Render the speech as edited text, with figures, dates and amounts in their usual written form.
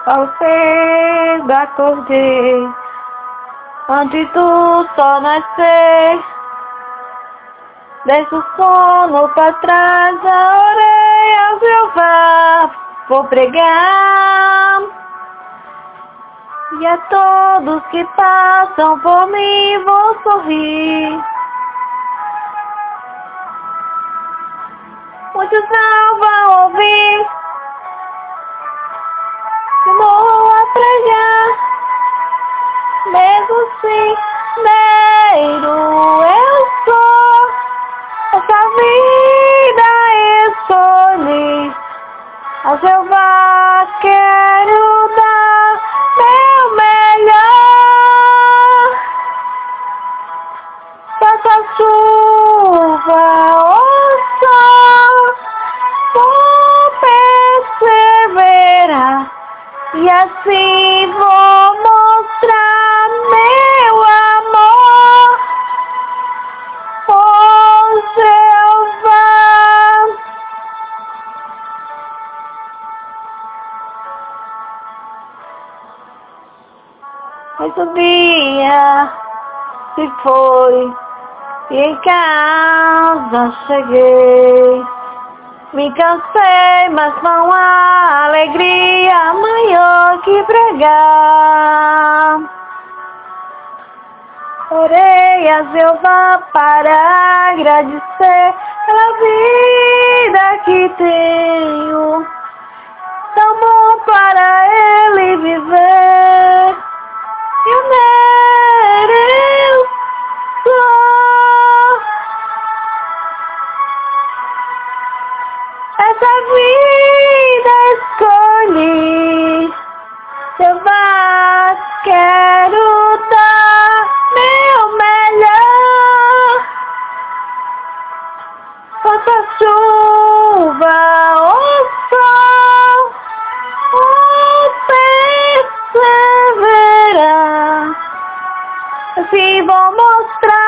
ao ser da cordei, antes do sol nascer, deixa o sono pra trás, a orelha Jeová, vou pregar, e a todos que passam por mim vou sorrir. Muitos não vão ouvir, vou a pregar, mesmo assim, primeiro eu sou, essa vida escolhi, a Jeová quero dar meu melhor, faça chuva ou sol, vou perseverar, e assim vou mostrar meu amor por Jeová. Mas o dia se foi e em casa cheguei. Me cansei, mas não há alegria maior que pregar. Orei a Jeová para agradecer pela vida que tenho, tão bom para Ele viver. Eu mereço essa vida escolhi, Jeová quero dar meu melhor, faça chuva ou sol, vou perseverar, assim vou mostrar